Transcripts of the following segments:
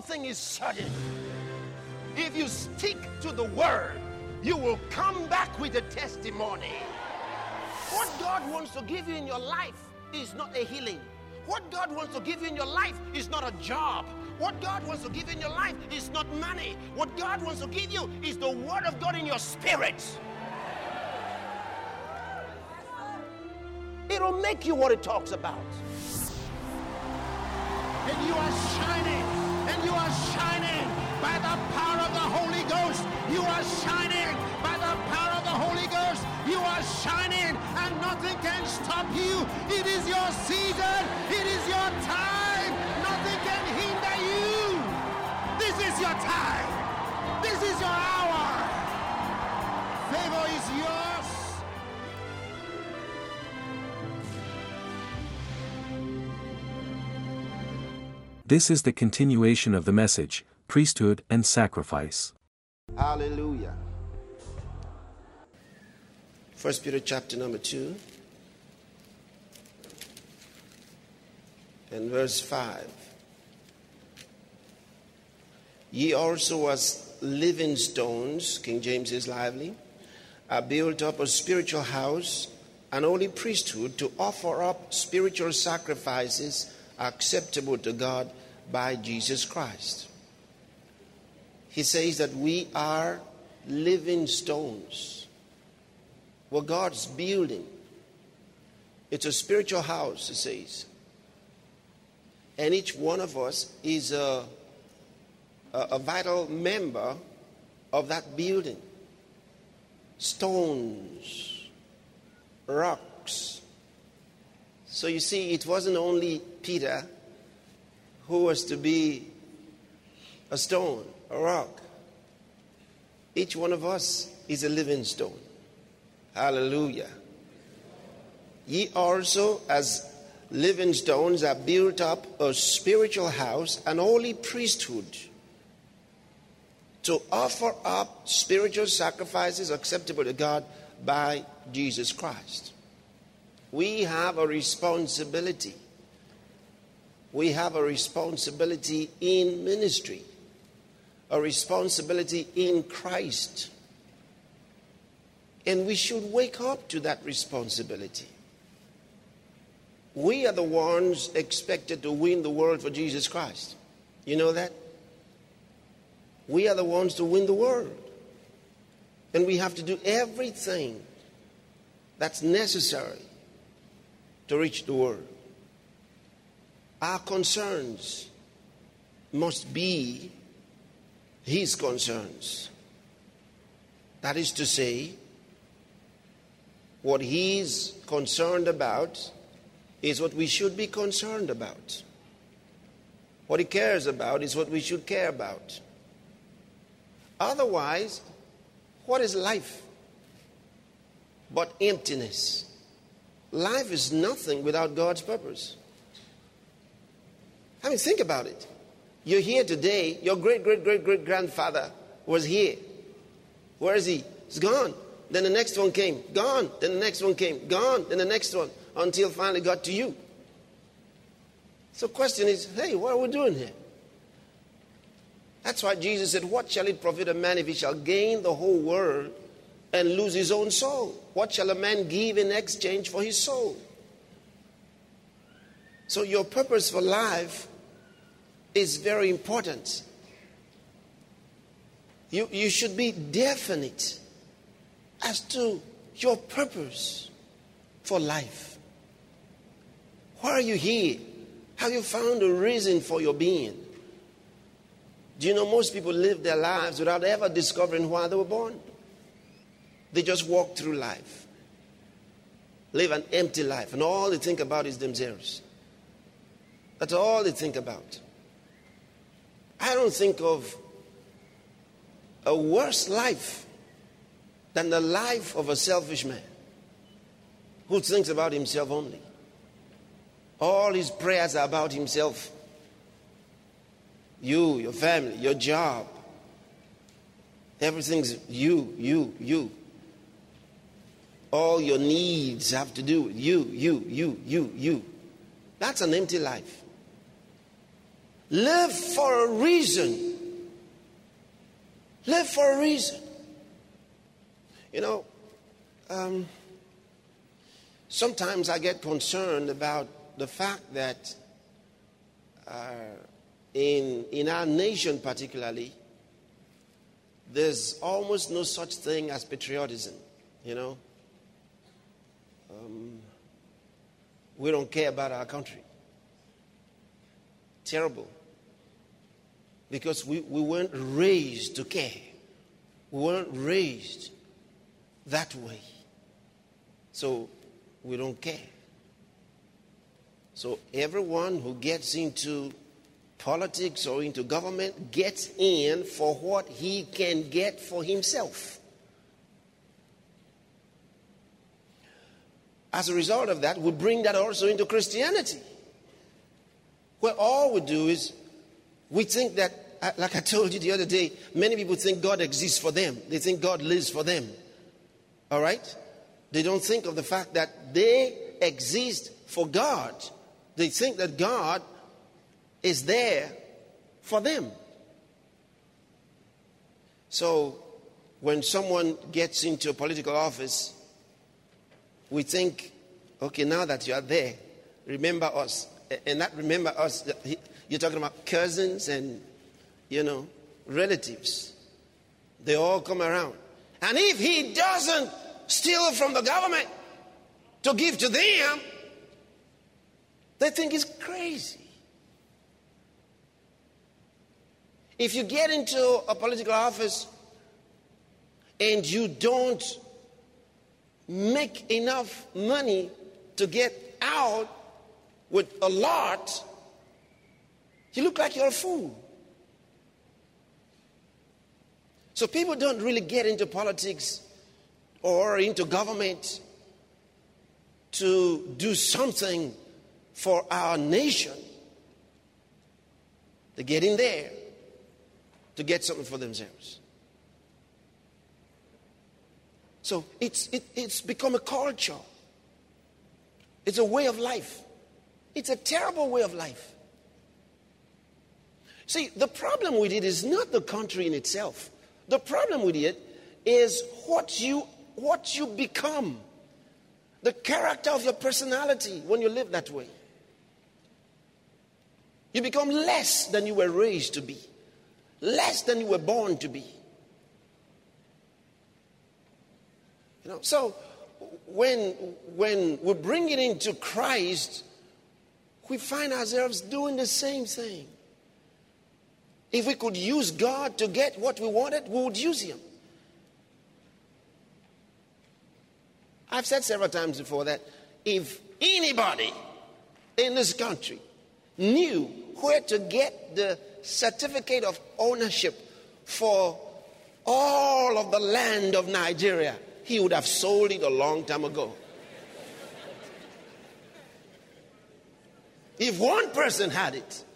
thing is certain. If you stick to the word, you will come back with a testimony. What God wants to give you in your life is not a healing. What God wants to give you in your life is not a job. What God wants to give you in your life is not money. What God wants to give you is the word of God in your spirit. It'll make you what it talks about. And you are shining. And you are shining by the power of the Holy Ghost. You are shining by the power of the Holy Ghost. You are shining and nothing can stop you. It is your season. It is your time. Nothing can hinder you. This is your time. This is your hour. Favor is yours. This is the continuation of the message, Priesthood and Sacrifice. Hallelujah. 1 Peter chapter number 2 and verse 5. Ye also as living stones, King James is lively, are built up a spiritual house, an holy priesthood, to offer up spiritual sacrifices acceptable to God by Jesus Christ. He says that we are living stones. We're God's building. It's a spiritual house, it says. And each one of us is a vital member of that building. Stones, rocks. So you see, it wasn't only Peter who was to be a stone, a rock. Each one of us is a living stone. Hallelujah. Ye also, as living stones, are built up a spiritual house, an holy priesthood, to offer up spiritual sacrifices acceptable to God by Jesus Christ. We have a responsibility. We have a responsibility in ministry, a responsibility in Christ. And we should wake up to that responsibility. We are the ones expected to win the world for Jesus Christ. You know that? We are the ones to win the world. And we have to do everything that's necessary to reach the world. Our concerns must be His concerns. That is to say, what He's concerned about is what we should be concerned about. What He cares about is what we should care about. Otherwise, what is life but emptiness? Life is nothing without God's purpose. I mean, think about it. You're here today. Your great-great-great-great-grandfather was here. Where is he? He's gone. Then the next one came. Gone. Then the next one came. Gone. Then the next one. Until finally got to you. So the question is, hey, what are we doing here? That's why Jesus said, what shall it profit a man if he shall gain the whole world and lose his own soul? What shall a man give in exchange for his soul? So your purpose for life is very important. You should be definite as to your purpose for life. Why are you here? Have you found a reason for your being? Do you know most people live their lives without ever discovering why they were born? They just walk through life, live an empty life, and all they think about is themselves. That's all they think about. I don't think of a worse life than the life of a selfish man who thinks about himself only. All his prayers are about himself. You, your family, your job. Everything's you. All your needs have to do with you. That's an empty life. Live for a reason. Live for a reason. You know, sometimes I get concerned about the fact that in our nation particularly, there's almost no such thing as patriotism, you know. We don't care about our country. Terrible. Because we weren't raised to care. We weren't raised that way. So we don't care. So everyone who gets into politics or into government gets in for what he can get for himself. As a result of that, we bring that also into Christianity, where all we do is we think that, like I told you the other day, many people think God exists for them. They think God lives for them. All right? They don't think of the fact that they exist for God. They think that God is there for them. So when someone gets into a political office, we think, okay, now that you are there, remember us. And that remember us, you're talking about cousins and, relatives. They all come around. And if he doesn't steal from the government to give to them, they think he's crazy. If you get into a political office and you don't make enough money to get out with a lot, you look like you're a fool. So people don't really get into politics or into government to do something for our nation. They get in there to get something for themselves. So it's become a culture. It's a way of life. It's a terrible way of life. See, the problem with it is not the country in itself. The problem with it is what you become. The character of your personality when you live that way. You become less than you were raised to be. Less than you were born to be. So when we bring it into Christ, we find ourselves doing the same thing. If we could use God to get what we wanted, we would use Him. I've said several times before that if anybody in this country knew where to get the certificate of ownership for all of the land of Nigeria, he would have sold it a long time ago. If one person had it.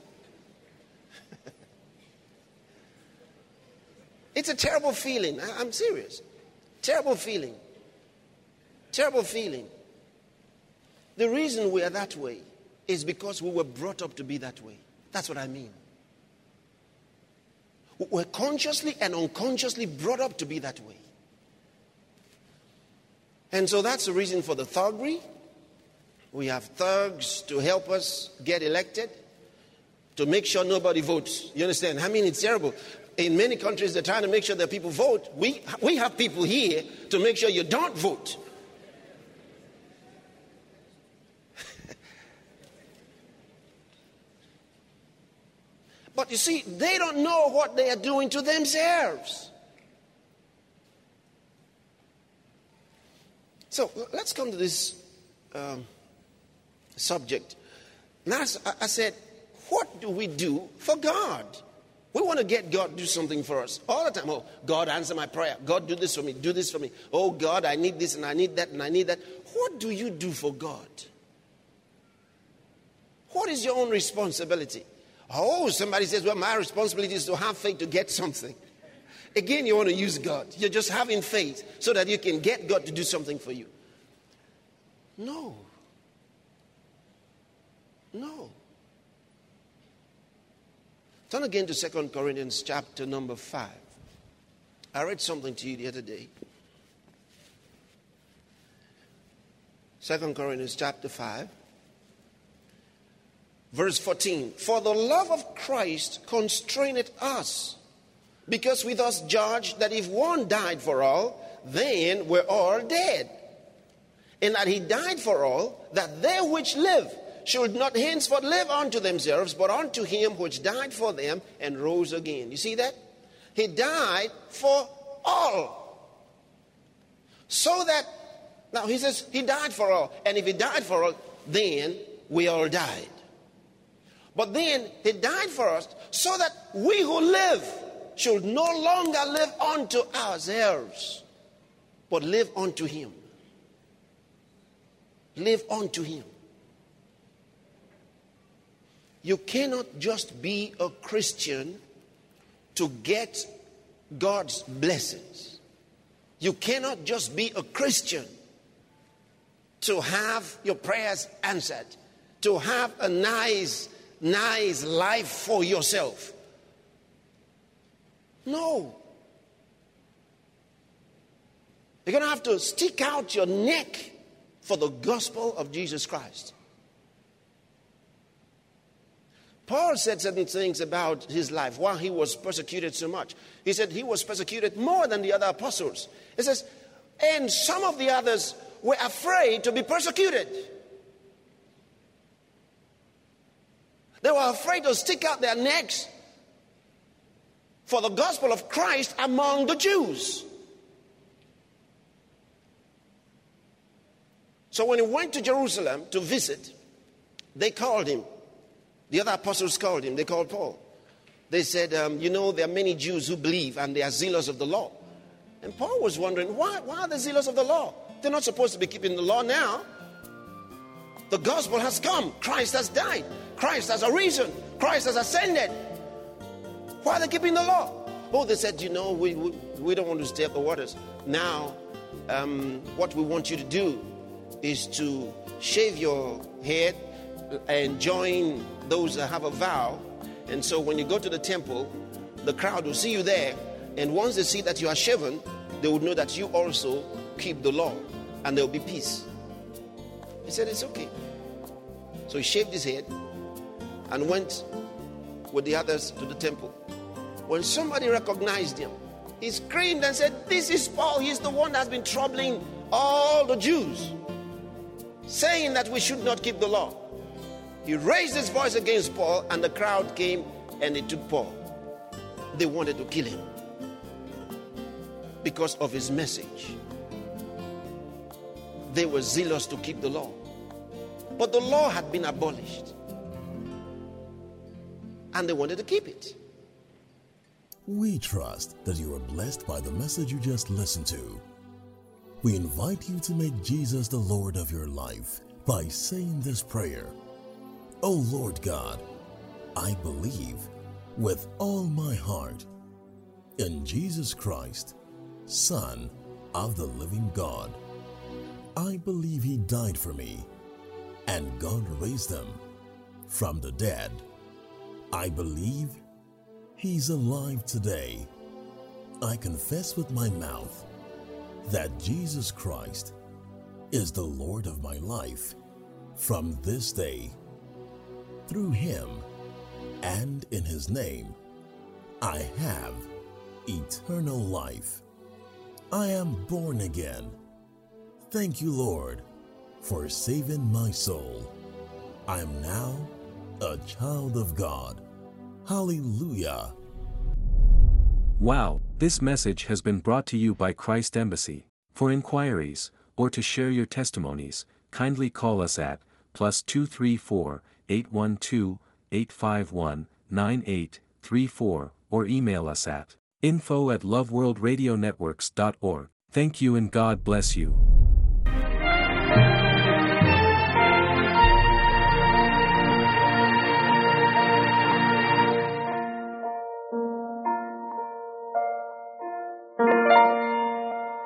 It's a terrible feeling. I'm serious. Terrible feeling. Terrible feeling. The reason we are that way is because we were brought up to be that way. That's what I mean. We're consciously and unconsciously brought up to be that way. And so that's the reason for the thuggery. We have thugs to help us get elected, to make sure nobody votes. You understand? I mean, it's terrible. In many countries, they're trying to make sure that people vote. We have people here to make sure you don't vote. But you see, they don't know what they are doing to themselves. So let's come to this subject. Now, I said, what do we do for God? We want to get God to do something for us all the time. Oh, God, answer my prayer. God, do this for me. Do this for me. Oh, God, I need this and I need that and I need that. What do you do for God? What is your own responsibility? Oh, somebody says, well, my responsibility is to have faith to get something. Again, you want to use God. You're just having faith so that you can get God to do something for you. No. No. Turn again to 2 Corinthians chapter number 5. I read something to you the other day. 2 Corinthians chapter 5, verse 14. For the love of Christ constraineth us, because we thus judge that if one died for all, then we're all dead. And that he died for all, that they which live should not henceforth live unto themselves, but unto him which died for them and rose again. You see that? He died for all. So that, now he says he died for all. And if he died for all, then we all died. But then he died for us so that we who live should no longer live unto ourselves, but live unto him. Live unto him. You cannot just be a Christian to get God's blessings. You cannot just be a Christian to have your prayers answered, to have a nice life for yourself. No. You're going to have to stick out your neck for the gospel of Jesus Christ. Paul said certain things about his life while he was persecuted so much. He said he was persecuted more than the other apostles. He says, and some of the others were afraid to be persecuted. They were afraid to stick out their necks for the gospel of Christ among the Jews. So when he went to Jerusalem to visit, they called him. The other apostles called him. They called Paul. They said, there are many Jews who believe and they are zealous of the law. And Paul was wondering, why are they zealous of the law? They're not supposed to be keeping the law now. The gospel has come. Christ has died. Christ has arisen. Christ has ascended. Why are they keeping the law? Oh, they said, we don't want to stir up the waters. Now, what we want you to do is to shave your head and join those that have a vow. And so when you go to the temple, the crowd will see you there. And once they see that you are shaven, they would know that you also keep the law. And there will be peace. He said, it's okay. So he shaved his head and went with the others to the temple. When somebody recognized him, he screamed and said, this is Paul. He's the one that's been troubling all the Jews, saying that we should not keep the law. He raised his voice against Paul, and the crowd came and they took Paul. They wanted to kill him because of his message. They were zealous to keep the law. But the law had been abolished, and they wanted to keep it. We trust that you are blessed by the message you just listened to. We invite you to make Jesus the Lord of your life by saying this prayer. O Lord God, I believe with all my heart in Jesus Christ, Son of the living God. I believe he died for me, and God raised him from the dead. I believe he's alive today. I confess with my mouth that Jesus Christ is the Lord of my life from this day. Through him and in his name, I have eternal life. I am born again. Thank you, Lord, for saving my soul. I am now a child of God. Hallelujah. Wow, this message has been brought to you by Christ Embassy. For inquiries, or to share your testimonies, kindly call us at +234 812-851-9834 or email us at info@loveworldradionetworks.org. Thank you and God bless you.